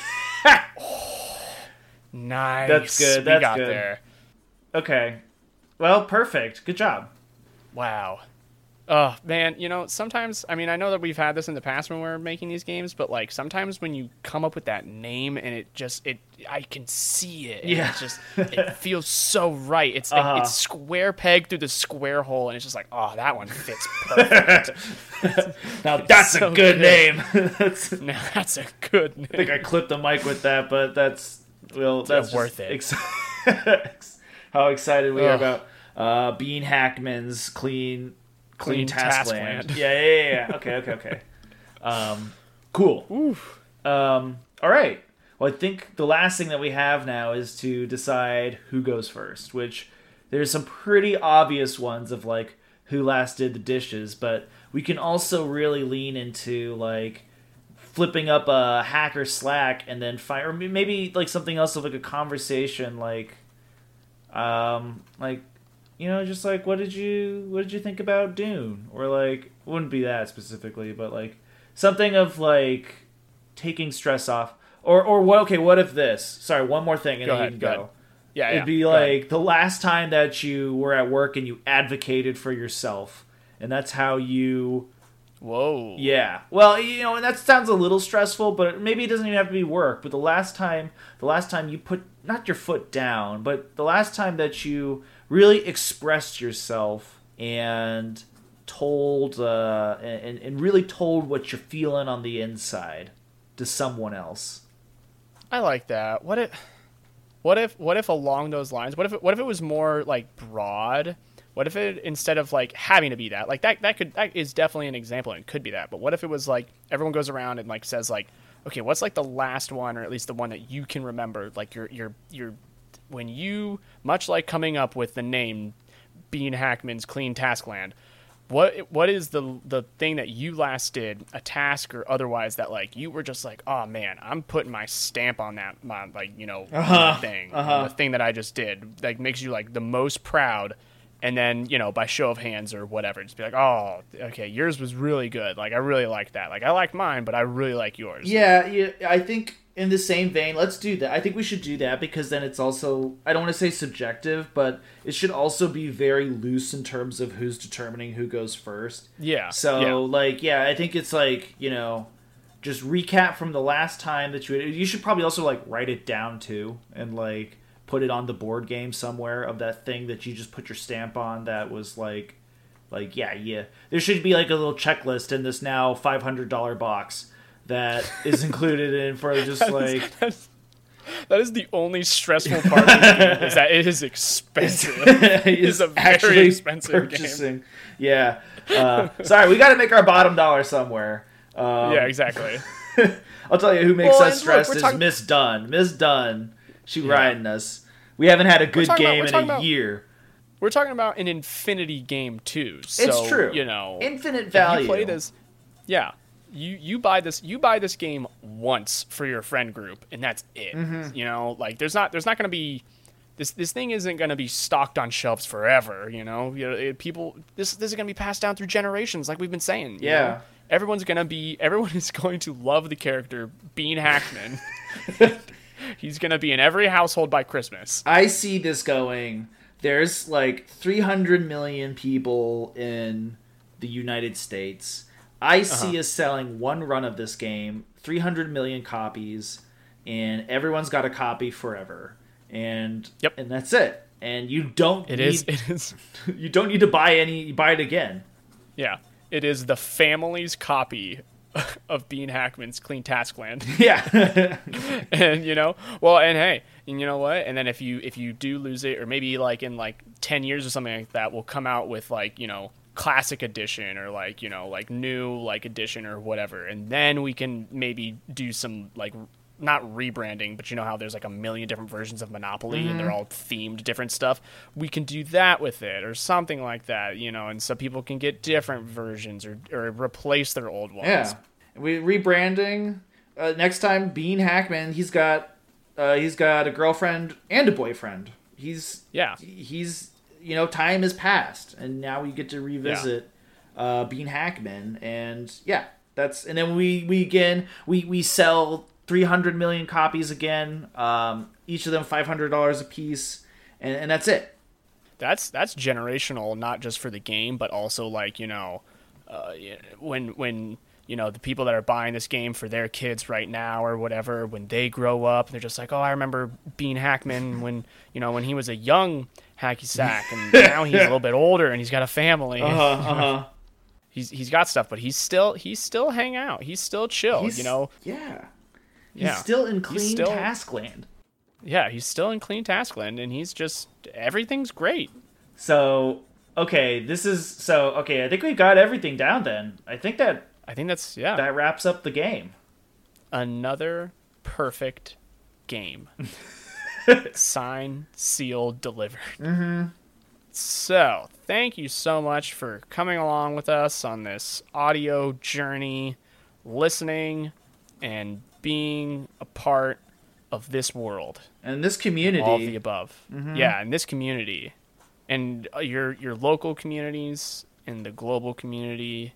Nice. That's good, We that's got good. there. Okay. Well, perfect. Good job. Wow. Oh man, you know, sometimes I mean I know that we've had this in the past when we we're making these games, but like sometimes when you come up with that name and it just it I can see it. And Yeah. it's just it feels so right. It's like Uh-huh. it's square peg through the square hole, and it's just like, oh, that one fits perfect. Now that's so a good, good. name. That's, I Now that's a good name. think I clipped the mic with that, but that's well, that's just worth it. Ex- how excited we are Ugh. about uh, Bean Hackman's clean, clean, Clean task, Task land. Land. Yeah, yeah, yeah, yeah. Okay, okay, okay. Um, cool. Oof. Um, all right. Well, I think the last thing that we have now is to decide who goes first, which there's some pretty obvious ones of like who last did the dishes, but we can also really lean into like flipping up a hack or Slack and then find, or maybe like something else of like a conversation, like, um, like, you know, just like what did you what did you think about Dune, or like wouldn't be that specifically, but like something of like taking stress off. Or, or what? Okay, what if this? Sorry, one more thing, and Go then ahead, you can go go. ahead. Yeah, It'd yeah, be go like ahead. the last time that you were at work and you advocated for yourself, and that's how you. Whoa. Yeah. Well, you know, and that sounds a little stressful, but maybe it doesn't even have to be work. But the last time, the last time you put not your foot down, but the last time that you really expressed yourself and told, uh, and and really told what you're feeling on the inside to someone else. I like that. What if, what if, what if along those lines? What if, it, what if it was more like broad? What if it instead of like having to be that, like that, that could that is definitely an example and it could be that. But what if it was like everyone goes around and like says like, okay, what's like the last one or at least the one that you can remember? Like your your your when you much like coming up with the name Bean Hackman's Clean Task Land. What what is the the thing that you last did, a task or otherwise, that like you were just like, oh man, I'm putting my stamp on that, my like you know Uh-huh, thing, uh-huh. the thing that I just did, like makes you like the most proud, and then you know by show of hands or whatever, just be like, oh, okay, yours was really good, like I really liked that, like I liked mine, but I really like yours. Yeah, yeah, I think in the same vein, let's do that. I think we should do that because then it's also, I don't want to say subjective, but it should also be very loose in terms of who's determining who goes first. yeah. So, yeah. like, yeah, I think it's like, you know, just recap from the last time that you, you should probably also, like, write it down, too, and, like, put it on the board game somewhere of that thing that you just put your stamp on that was, like, like, yeah, yeah. There should be, like, a little checklist in this now five hundred dollars box that is included in for just like That's- that is the only stressful part of the game, is that it is expensive. It is a very actually expensive game. purchasing. Yeah. Uh, sorry, we got to make our bottom dollar somewhere. Um, Yeah, exactly. I'll tell you who makes Well, us and look, stressed we're is talking- Miss Dunn. Miss Dunn, she riding us. We haven't had a good talking about- game we're in talking a about- year. We're talking about an infinity game too. So, It's true. You know, Infinite if value. you play this, yeah. You you buy this you buy this game once for your friend group, and that's it. Mm-hmm. You know, like there's not there's not going to be this this thing isn't going to be stocked on shelves forever. You know, you know it, people this this is going to be passed down through generations, like we've been saying. you Yeah. know? Everyone's going to be everyone is going to love the character Bean Hackman. He's going to be in every household by Christmas. I see this going. There's like three hundred million people in the United States. I see Uh-huh. us selling one run of this game, three hundred million copies, and everyone's got a copy forever. And Yep. and that's it. And you don't It need, is it is you don't need to buy any you buy it again. Yeah, it is the family's copy of Bean Hackman's Clean Task Land. Yeah. And you know, well, and hey, and you know what? And then if you if you do lose it, or maybe like in like ten years or something like that, we'll come out with like you know classic edition or like you know like new like edition or whatever, and then we can maybe do some like not rebranding, but you know how there's like a million different versions of Monopoly Mm-hmm. and they're all themed different stuff. We can do that with it or something like that, you know, and so people can get different versions or or replace their old ones. Yeah. We rebranding uh, next time Bean Hackman, he's got uh, he's got a girlfriend and a boyfriend. He's Yeah. he's you know, time has passed and now we get to revisit uh, Bean Hackman, and yeah, that's and then we we again we we sell three hundred million copies again, um, each of them five hundred dollars a piece, and, and that's it. that's that's generational, not just for the game, but also like you know, uh, when when you know the people that are buying this game for their kids right now or whatever, when they grow up, they're just like, oh, I remember Bean Hackman when you know when he was a young hacky sack, and now he's a little bit older and he's got a family. Uh huh. Uh-huh. He's he's got stuff, but he's still he's still hang out. He's still chill. He's, you know. Yeah. He's Yeah. still in clean still- Taskland. Yeah, he's still in clean Taskland, and he's just everything's great. So, okay, this is so okay. I think we got everything down. Then I think that I think that's yeah that wraps up the game. another perfect game. Signed, sealed, delivered. Mm-hmm. So, thank you so much for coming along with us on this audio journey, listening, and being a part of this world. And this community, All of the above. Mm-hmm. Yeah, in this community. And uh, your your local communities, and the global community,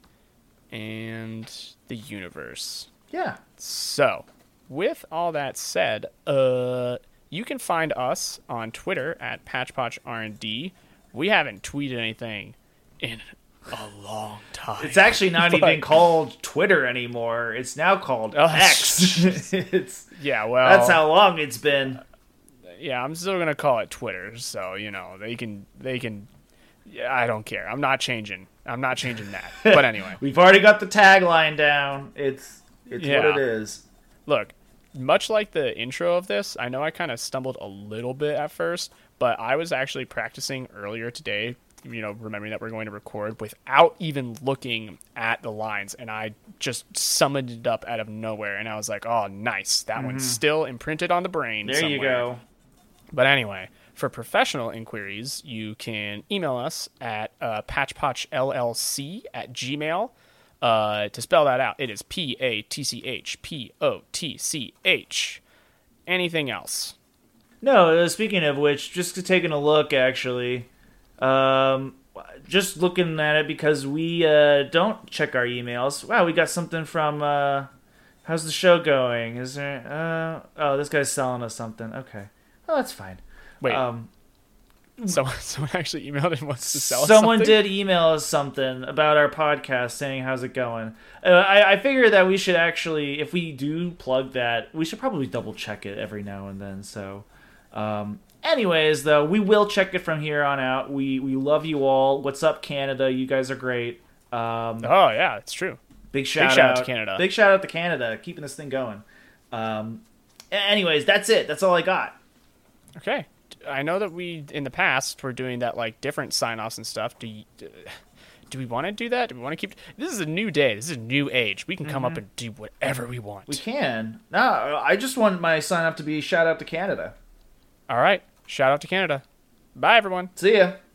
and the universe. yeah, So, with all that said, uh, you can find us on Twitter at PatchPotchRND. We haven't tweeted anything in a long time. it's actually not But- even called Twitter anymore. It's now called Oh, X. it's Yeah, well, that's how long it's been. yeah, I'm still gonna call it Twitter. So you know they can they can. Yeah, I don't care. I'm not changing. I'm not changing that. But anyway, We've already got the tagline down. It's it's Yeah. what it is. look. Much like the intro of this, I know I kind of stumbled a little bit at first, but I was actually practicing earlier today, you know, remembering that we're going to record without even looking at the lines, and I just summoned it up out of nowhere, and I was like, oh, nice. That one's still imprinted on the brain There you somewhere. go. But anyway, for professional inquiries, you can email us at uh, patchpotchllc at gmail. Uh, to spell that out, it is P A T C H P O T C H. Anything else? No, uh, speaking of which, just taking a look, actually, um, just looking at it because we uh, don't check our emails. Wow, we got something from. Uh, how's the show going? Is there? Uh, oh, this guy's selling us something. Okay, well that's fine. Wait, Um, someone, someone actually emailed and wants to sell us someone something? did email us something about our podcast, saying how's it going. Uh, I, I figure that we should actually, if we do plug that, we should probably double check it every now and then. So. Um, anyways, though, we will check it from here on out. We we love you all. What's up, Canada? You guys are great. Um, Oh, yeah, it's true. big shout, shout out out to Canada. Big shout out to Canada, keeping this thing going. Um, a- anyways, that's it. That's all I got. Okay. I know that we, in the past, were doing that, like, different sign-offs and stuff. Do you, do we want to do that? Do we want to keep... This is a new day. This is a new age. We can come up and do whatever we want. We can. No, I just want my sign up to be shout out to Canada. All right. Shout out to Canada. Bye, everyone. See ya.